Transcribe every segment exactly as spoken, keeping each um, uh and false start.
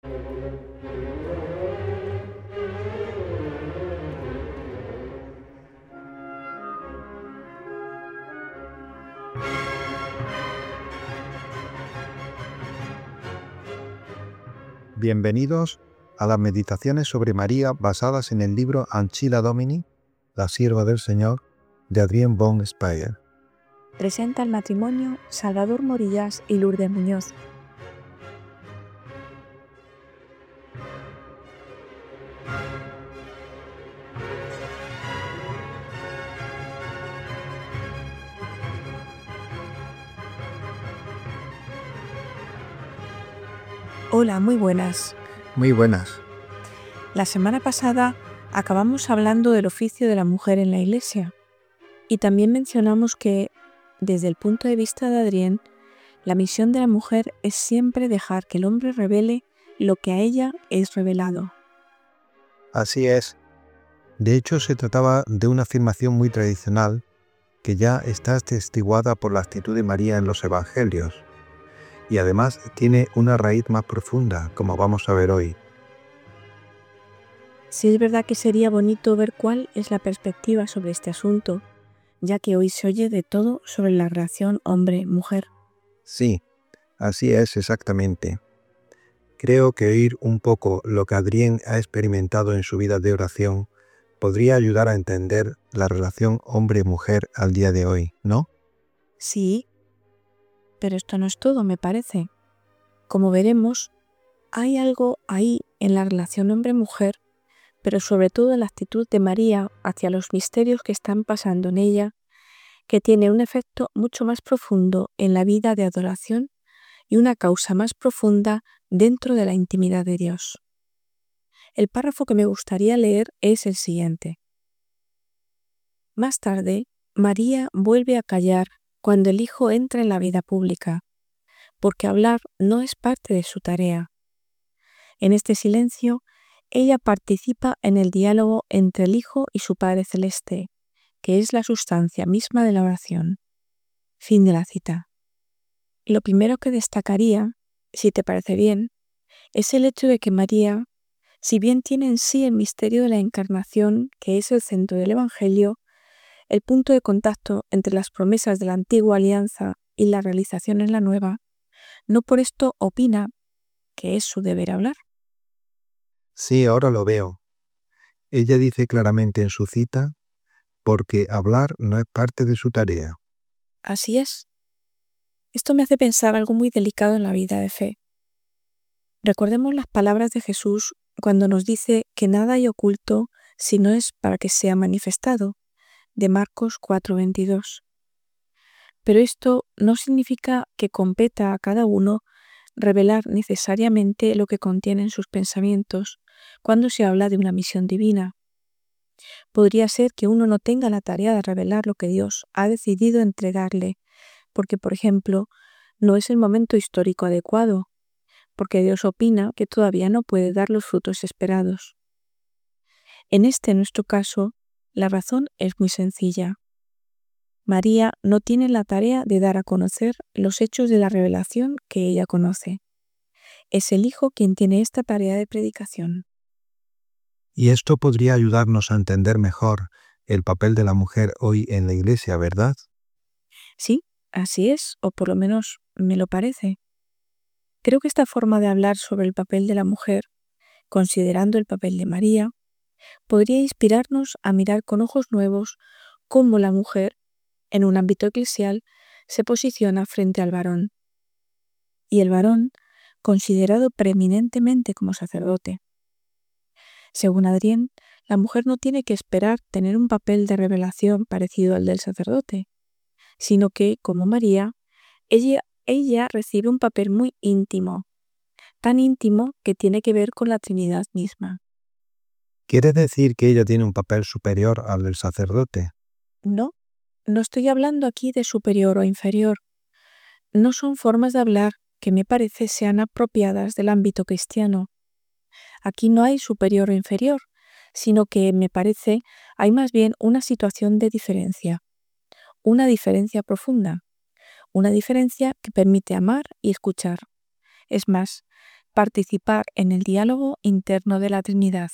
Bienvenidos a las meditaciones sobre María basadas en el libro Ancilla Domini, la sierva del Señor, de Adrienne von Speyer. Presenta el matrimonio Salvador Morillas y Lourdes Muñoz. Hola, muy buenas. Muy buenas. La semana pasada acabamos hablando del oficio de la mujer en la Iglesia y también mencionamos que, desde el punto de vista de Adrienne, la misión de la mujer es siempre dejar que el hombre revele lo que a ella es revelado. Así es. De hecho, se trataba de una afirmación muy tradicional que ya está atestiguada por la actitud de María en los Evangelios y además tiene una raíz más profunda, como vamos a ver hoy. Sí, es verdad que sería bonito ver cuál es la perspectiva sobre este asunto, ya que hoy se oye de todo sobre la relación hombre-mujer. Sí, así es exactamente. Creo que oír un poco lo que Adrienne ha experimentado en su vida de oración podría ayudar a entender la relación hombre-mujer al día de hoy, ¿no? Sí, pero esto no es todo, me parece. Como veremos, hay algo ahí en la relación hombre-mujer, pero sobre todo en la actitud de María hacia los misterios que están pasando en ella, que tiene un efecto mucho más profundo en la vida de adoración y una causa más profunda dentro de la intimidad de Dios. El párrafo que me gustaría leer es el siguiente. Más tarde, María vuelve a callar cuando el Hijo entra en la vida pública, porque hablar no es parte de su tarea. En este silencio, ella participa en el diálogo entre el Hijo y su Padre Celeste, que es la sustancia misma de la oración. Fin de la cita. Lo primero que destacaría, si te parece bien, es el hecho de que María, si bien tiene en sí el misterio de la Encarnación, que es el centro del Evangelio, el punto de contacto entre las promesas de la antigua alianza y la realización en la nueva, no por esto opina que es su deber hablar. Sí, ahora lo veo. Ella dice claramente en su cita, porque hablar no es parte de su tarea. Así es. Esto me hace pensar algo muy delicado en la vida de fe. Recordemos las palabras de Jesús cuando nos dice que nada hay oculto si no es para que sea manifestado, de Marcos cuatro veintidós. Pero esto no significa que competa a cada uno revelar necesariamente lo que contienen sus pensamientos cuando se habla de una misión divina. Podría ser que uno no tenga la tarea de revelar lo que Dios ha decidido entregarle, porque, por ejemplo, no es el momento histórico adecuado, porque Dios opina que todavía no puede dar los frutos esperados. En este nuestro caso, la razón es muy sencilla. María no tiene la tarea de dar a conocer los hechos de la revelación que ella conoce. Es el Hijo quien tiene esta tarea de predicación. Y esto podría ayudarnos a entender mejor el papel de la mujer hoy en la Iglesia, ¿verdad? Sí, así es, o por lo menos me lo parece. Creo que esta forma de hablar sobre el papel de la mujer, considerando el papel de María, podría inspirarnos a mirar con ojos nuevos cómo la mujer, en un ámbito eclesial, se posiciona frente al varón. Y el varón, considerado preeminentemente como sacerdote. Según Adrienne, la mujer no tiene que esperar tener un papel de revelación parecido al del sacerdote, sino que, como María, ella, ella recibe un papel muy íntimo, tan íntimo que tiene que ver con la Trinidad misma. ¿Quiere decir que ella tiene un papel superior al del sacerdote? No, no estoy hablando aquí de superior o inferior. No son formas de hablar que me parece sean apropiadas del ámbito cristiano. Aquí no hay superior o inferior, sino que, me parece, hay más bien una situación de diferencia, una diferencia profunda, una diferencia que permite amar y escuchar. Es más, participar en el diálogo interno de la Trinidad.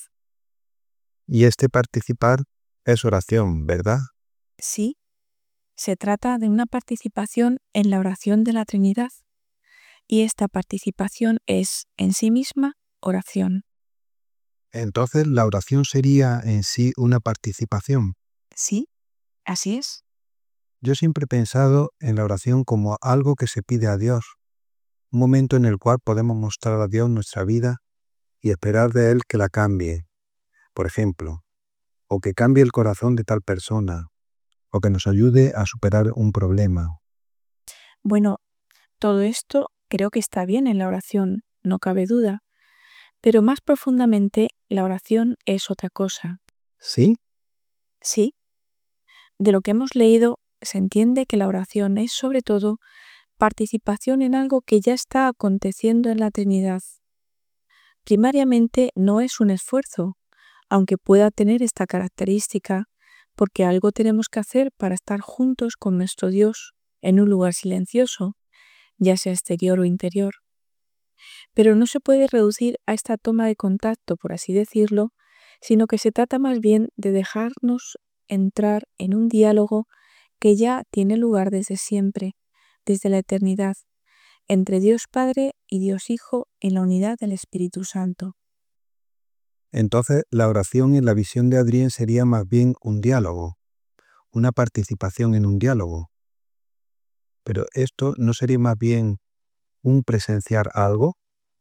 Y este participar es oración, ¿verdad? Sí, se trata de una participación en la oración de la Trinidad, y esta participación es en sí misma oración. Entonces, ¿la oración sería en sí una participación? Sí, así es. Yo siempre he pensado en la oración como algo que se pide a Dios, un momento en el cual podemos mostrar a Dios nuestra vida y esperar de Él que la cambie, por ejemplo, o que cambie el corazón de tal persona, o que nos ayude a superar un problema. Bueno, todo esto creo que está bien en la oración, no cabe duda, pero más profundamente la oración es otra cosa. ¿Sí? Sí, de lo que hemos leído se entiende que la oración es sobre todo participación en algo que ya está aconteciendo en la Trinidad. Primariamente no es un esfuerzo, aunque pueda tener esta característica, porque algo tenemos que hacer para estar juntos con nuestro Dios en un lugar silencioso, ya sea exterior o interior. Pero no se puede reducir a esta toma de contacto, por así decirlo, sino que se trata más bien de dejarnos entrar en un diálogo que ya tiene lugar desde siempre, desde la eternidad, entre Dios Padre y Dios Hijo en la unidad del Espíritu Santo. Entonces, la oración en la visión de Adrián sería más bien un diálogo, una participación en un diálogo. Pero esto no sería más bien un presenciar algo.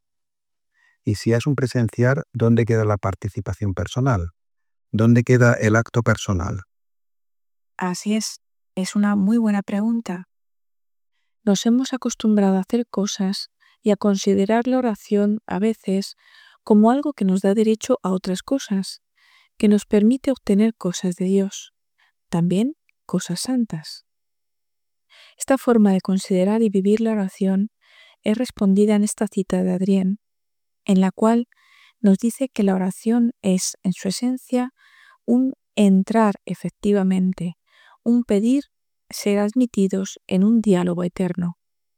Y si es un presenciar, ¿dónde queda la participación personal? ¿Dónde queda el acto personal? Así es, es una muy buena pregunta. Nos hemos acostumbrado a hacer cosas y a considerar la oración a veces como algo que nos da derecho a otras cosas, que nos permite obtener cosas de Dios, también cosas santas. Esta forma de considerar y vivir la oración es respondida en esta cita de Adrián, en la cual nos dice que la oración es, en su esencia, un entrar efectivamente, un pedir ser admitidos en un diálogo eterno.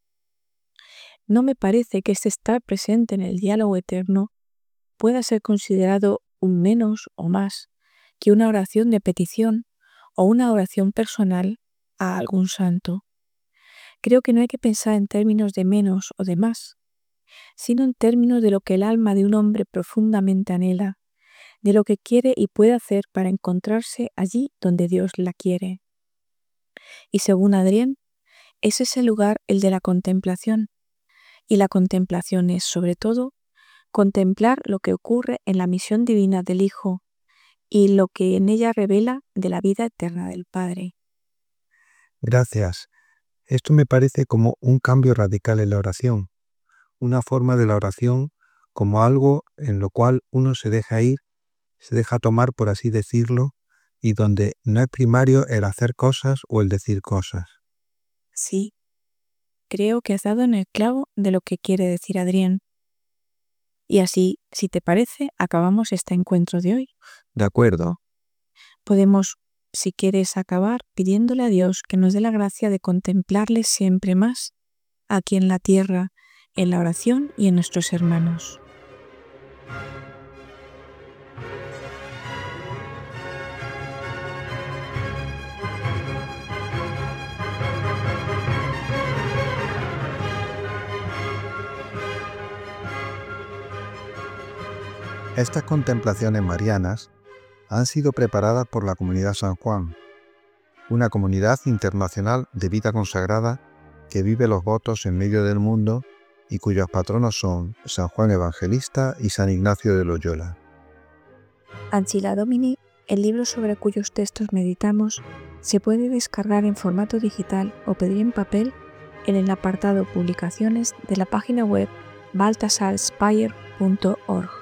No me parece que este estar presente en el diálogo eterno pueda ser considerado un menos o más que una oración de petición o una oración personal a algún santo. Creo que no hay que pensar en términos de menos o de más, sino en términos de lo que el alma de un hombre profundamente anhela, de lo que quiere y puede hacer para encontrarse allí donde Dios la quiere. Y según Adrián, es ese lugar el de la contemplación, y la contemplación es, sobre todo, contemplar lo que ocurre en la misión divina del Hijo y lo que en ella revela de la vida eterna del Padre. Gracias. Esto me parece como un cambio radical en la oración, una forma de la oración como algo en lo cual uno se deja ir, se deja tomar, por así decirlo, y donde no es primario el hacer cosas o el decir cosas. Sí, creo que has dado en el clavo de lo que quiere decir Adrián. Y así, si te parece, acabamos este encuentro de hoy. De acuerdo. Podemos, si quieres, acabar pidiéndole a Dios que nos dé la gracia de contemplarle siempre más, aquí en la tierra, en la oración y en nuestros hermanos. Estas contemplaciones marianas han sido preparadas por la Comunidad San Juan, una comunidad internacional de vida consagrada que vive los votos en medio del mundo y cuyos patronos son San Juan Evangelista y San Ignacio de Loyola. Ancilla Domini, el libro sobre cuyos textos meditamos, se puede descargar en formato digital o pedir en papel en el apartado Publicaciones de la página web baltasarspire punto org.